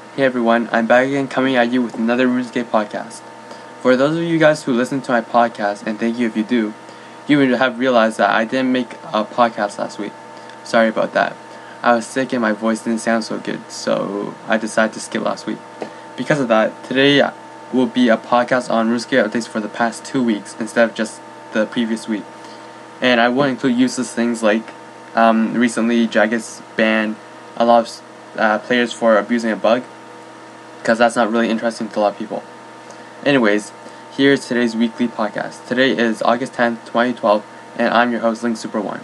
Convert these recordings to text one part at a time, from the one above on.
Hey everyone, I'm back again coming at you with another RuneScape podcast. For those of you guys who listen to my podcast, and thank you if you do, you would have realized that I didn't make a podcast last week. Sorry about that. I was sick and my voice didn't sound so good, so I decided to skip last week. Because of that, today will be a podcast on RuneScape updates for the past 2 weeks instead of just the previous week. And I will include useless things like recently Jagex banned a lot of players for abusing a bug, because that's not really interesting to a lot of people. Anyways, here's today's weekly podcast. Today is August 10th, 2012, and I'm your host, Link Super One.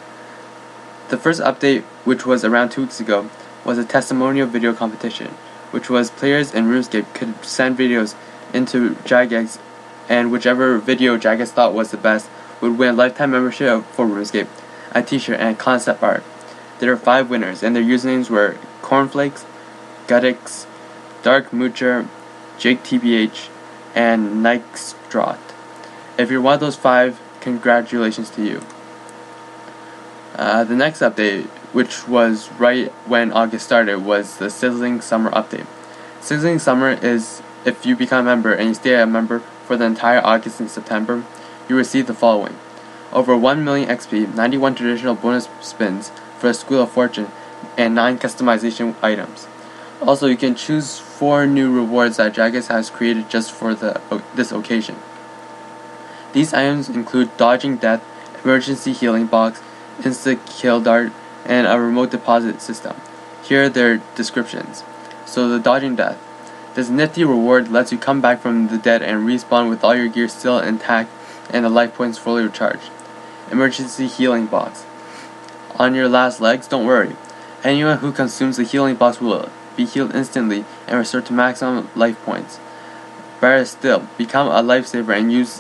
The first update, which was around 2 weeks ago, was a testimonial video competition, which was players in RuneScape could send videos into Jagex, and whichever video Jagex thought was the best would win a lifetime membership for RuneScape, a t-shirt, and concept art. There were 5 winners, and their usernames were Cornflakes, Guttix, Dark Moocher, Jake TBH, and Nikestrot. If you're one of those 5, congratulations to you. The next update, which was right when August started, was the Sizzling Summer update. Sizzling Summer is if you become a member and you stay a member for the entire August and September, you receive the following: over 1 million XP, 91 traditional bonus spins for the School of Fortune, and 9 customization items. Also, you can choose 4 new rewards that Jagex has created just for this occasion. These items include Dodging Death, Emergency Healing Box, Insta Kill Dart, and a remote deposit system. Here are their descriptions. So the Dodging Death. This nifty reward lets you come back from the dead and respawn with all your gear still intact and the life points fully recharged. Emergency Healing Box. On your last legs, don't worry. Anyone who consumes the healing box will be healed instantly and restored to maximum life points. Better still, become a lifesaver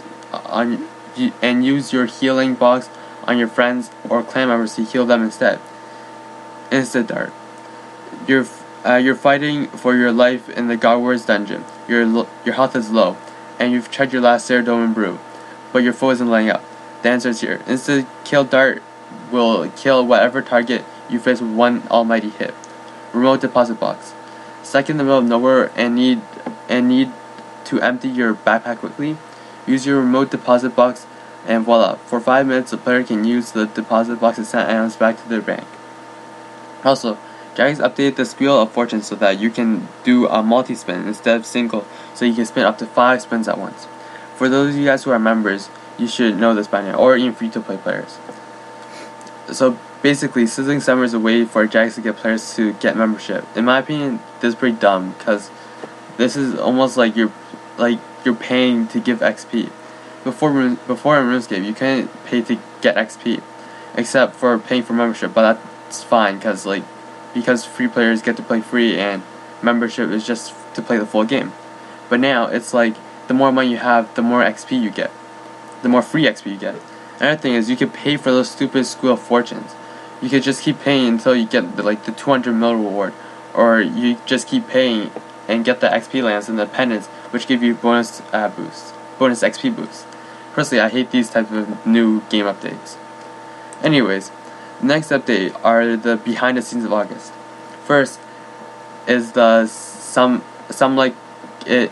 and use your healing box on your friends or clan members to heal them instead. Instant Dart. You're fighting for your life in the Godwars dungeon. Your health is low, and you've tried your last Saradomin brew, but your foe isn't letting up. The answer is here. Instant Kill Dart will kill whatever target you face with one almighty hit. Remote Deposit Box. Stuck in the middle of nowhere and need to empty your backpack quickly? Use your remote deposit box and voila. For 5 minutes, the player can use the deposit box to send items back to their bank. Also, Jagex updated the School of Fortune so that you can do a multi-spin instead of single, so you can spin up to 5 spins at once. For those of you guys who are members, you should know this by now, or even free-to-play players. So basically, Sizzling Summer is a way for Jagex to get players to get membership. In my opinion, this is pretty dumb, because this is almost like you're paying to give XP. Before in RuneScape, you couldn't pay to get XP, except for paying for membership. But that's fine, because free players get to play free, and membership is just to play the full game. But now it's like the more money you have, the more XP you get, the more free XP you get. Another thing is you could pay for those stupid School of Fortunes. You could just keep paying until you get the 200 mil reward, or you just keep paying and get the XP lands and the pendants, which give you bonus XP boosts. Personally, I hate these types of new game updates. Anyways, the next update are the behind the scenes of August. First is the some like it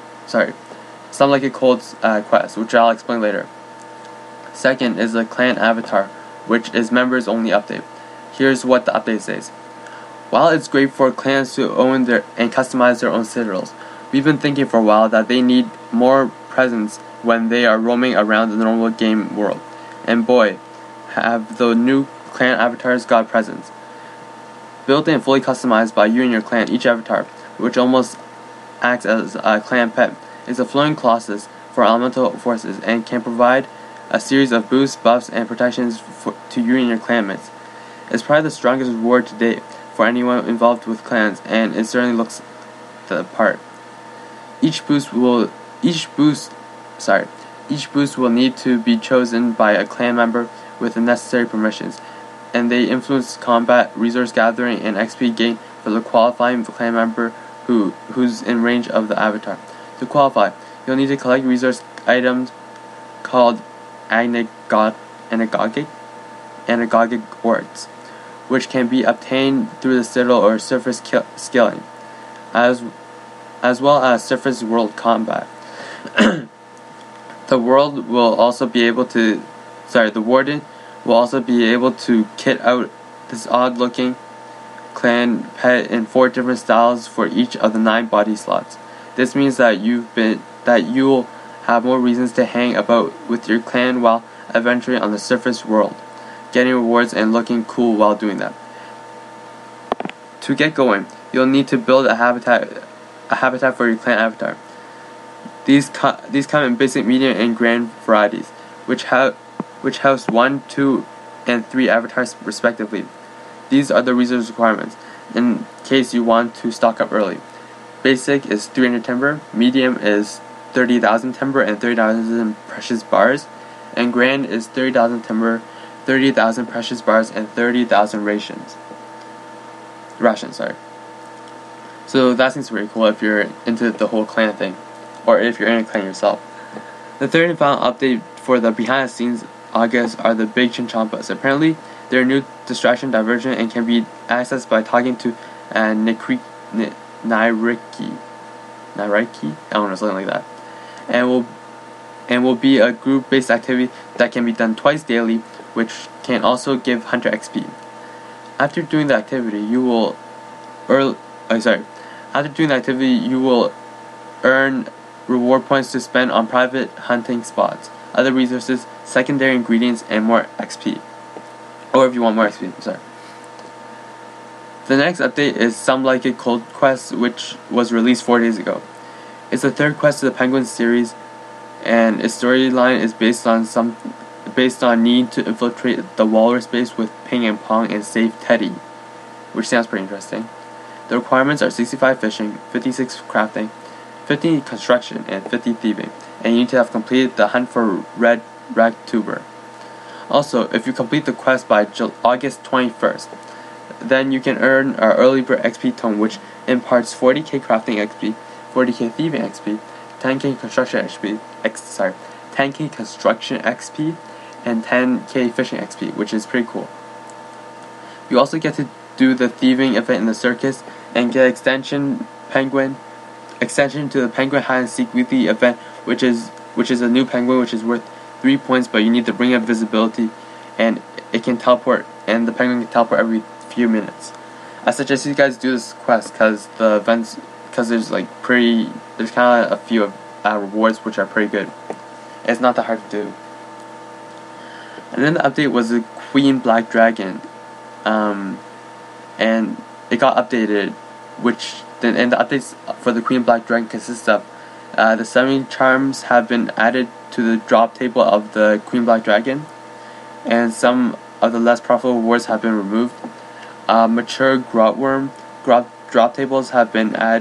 cold quest, which I'll explain later. Second is the clan avatar, which is members only update. Here's what the update says. While it's great for clans to own and customize their own citadels, we've been thinking for a while that they need more presence when they are roaming around the normal game world. And boy, have the new clan avatars got presence. Built and fully customized by you and your clan, each avatar, which almost acts as a clan pet, is a flowing colossus for elemental forces and can provide a series of boosts, buffs, and protections to you and your clanmates. It's probably the strongest reward to date for anyone involved with clans, and it certainly looks the part. Each boost will need to be chosen by a clan member with the necessary permissions, and they influence combat, resource gathering, and XP gain for the qualifying clan member who's in range of the avatar. To qualify, you'll need to collect resource items called anagogic orbs, which can be obtained through the citadel or surface skilling. as well as Surface World Combat. The Warden will also be able to kit out this odd-looking clan pet in 4 different styles for each of the 9 body slots. This means that you'll have more reasons to hang about with your clan while adventuring on the surface world, getting rewards and looking cool while doing that. To get going, you'll need to build a habitat for your clan avatar. These come in basic, medium, and grand varieties, which house 1, 2, and 3 avatars respectively. These are the resource requirements in case you want to stock up early. Basic is 300 timber, medium is 30,000 timber and 30,000 precious bars, and grand is 30,000 timber, 30,000 precious bars, and 30,000 rations. So that seems pretty cool if you're into the whole clan thing, or if you're in a clan yourself. The third and final update for the behind the scenes August are the big Chinchompas. Apparently, they're a new distraction divergent and can be accessed by talking to Nairiki, I don't know, something like that, and will be a group-based activity that can be done twice daily, which can also give Hunter XP. After doing the activity, you will earn reward points to spend on private hunting spots, other resources, secondary ingredients, and more XP. Or if you want more XP, The next update is Some Like It Cold Quest, which was released 4 days ago. It's the third quest to the Penguin series, and its storyline is based on need to infiltrate the walrus base with Ping and Pong and save Teddy, which sounds pretty interesting. The requirements are 65 fishing, 56 crafting, 50 construction, and 50 thieving, and you need to have completed the hunt for Red Ragtuber. Also, if you complete the quest by August 21st, then you can earn our early bird XP tome, which imparts 40k crafting XP, 40k thieving XP, 10k construction XP, 10k construction XP, and 10k fishing XP, which is pretty cool. You also get to do the thieving event in the circus and get extension to the Penguin Hide and Seek weekly event, which is a new penguin which is worth 3 points, but you need to bring up visibility, and it can teleport, and the penguin can teleport every few minutes. I suggest you guys do this quest because there's kind of a few rewards which are pretty good. It's not that hard to do. And then the update was the Queen Black Dragon, and it got updated, and the updates for the Queen Black Dragon consist of the 70 charms have been added to the drop table of the Queen Black Dragon, and some of the less profitable rewards have been removed. Mature Grotworm drop tables have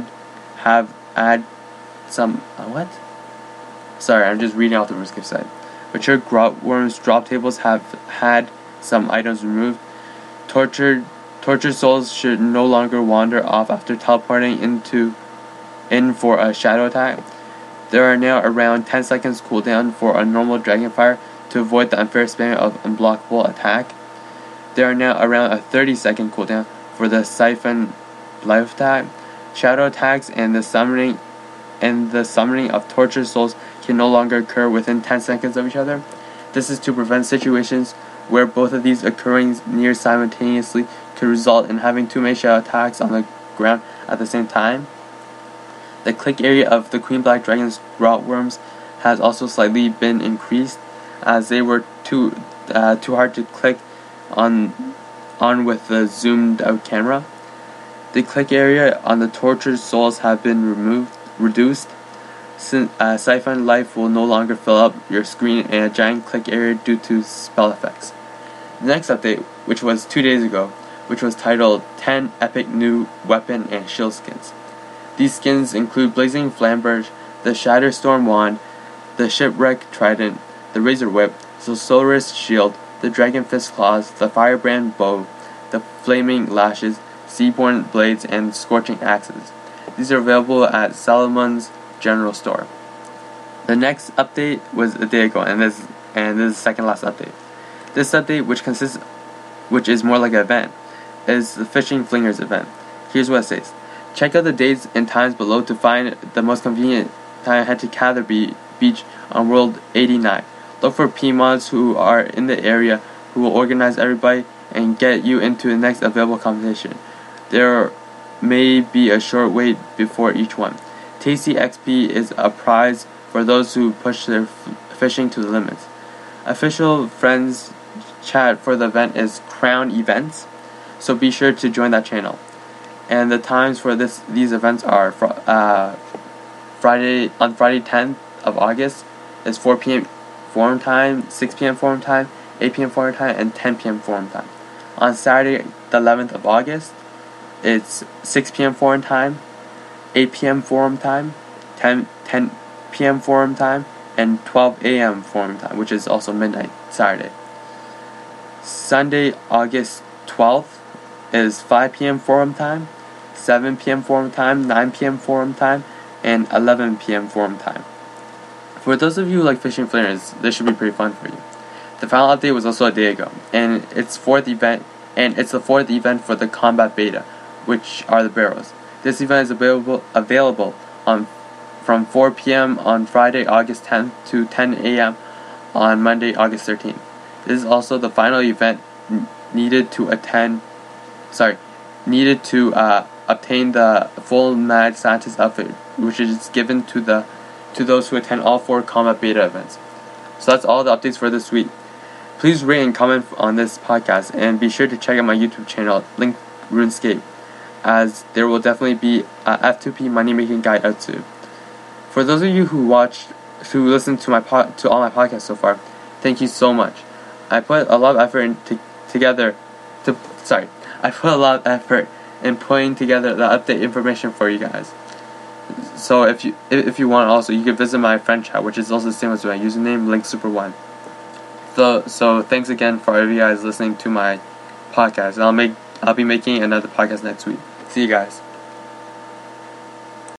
some what? Sorry, I'm just reading off the RuneScape site. Mature Grotworm's drop tables have had some items removed. Tortured souls should no longer wander off after teleporting in for a shadow attack. There are now around 10 seconds cooldown for a normal Dragonfire to avoid the unfair spam of unblockable attack. There are now around a 30-second cooldown for the Siphon life attack. Shadow attacks and the summoning of tortured souls can no longer occur within 10 seconds of each other. This is to prevent situations where both of these occurring near simultaneously could result in having too many shadow attacks on the ground at the same time. The click area of the Queen Black Dragon's Grotworms has also slightly been increased, as they were too hard to click on with the zoomed out camera. The click area on the tortured souls have been reduced. Siphon life will no longer fill up your screen in a giant click area due to spell effects. The next update, which was 2 days ago, which was titled 10 Epic New Weapon and Shield Skins. These skins include Blazing Flamberge, the Shatterstorm Wand, the Shipwreck Trident, the Razor Whip, the Solaris Shield, the Dragon Fist Claws, the Firebrand Bow, the Flaming Lashes, Seaborn Blades, and Scorching Axes. These are available at Salomon's General Store. The next update was a day ago, and this is the second last update. This update, which is more like an event, is the Fishing Flingers event. Here's what it says. Check out the dates and times below to find the most convenient time. Head to Catherby Beach on World 89. Look for PMods who are in the area who will organize everybody and get you into the next available competition. There may be a short wait before each one. Tasty XP is a prize for those who push their fishing to the limits. Official friends chat for the event is Crown Events, so be sure to join that channel. And the times for these events are Friday 10th of August is 4 p.m. forum time, 6 p.m. forum time, 8 p.m. forum time, and 10 p.m. forum time. On Saturday the 11th of August, it's 6 p.m. forum time, 8 p.m. forum time, 10 p.m. forum time, and 12 a.m. forum time, which is also midnight Saturday. Sunday, August 12th is 5 p.m. forum time, 7 p.m. forum time, 9 p.m. forum time, and 11 p.m. forum time. For those of you who like fishing flares, this should be pretty fun for you. The final update was also a day ago, and it's the fourth event for the combat beta, which are the barrels. This event is available from 4 p.m. on Friday, August 10th to 10 a.m. on Monday, August 13th. This is also the final event needed to obtain the full Mad Scientist outfit, which is given to those who attend all 4 combat beta events. So that's all the updates for this week. Please rate and comment on this podcast, and be sure to check out my YouTube channel, Link RuneScape, as there will definitely be a F2P money making guide out soon. For those of you who listened to all my podcasts so far, thank you so much. I put a lot of effort in putting together the update information for you guys. So if you want, also you can visit my friend chat, which is also the same as my username, LinkSuper1. So thanks again for all of you guys listening to my podcast. I'll be making another podcast next week. See you guys.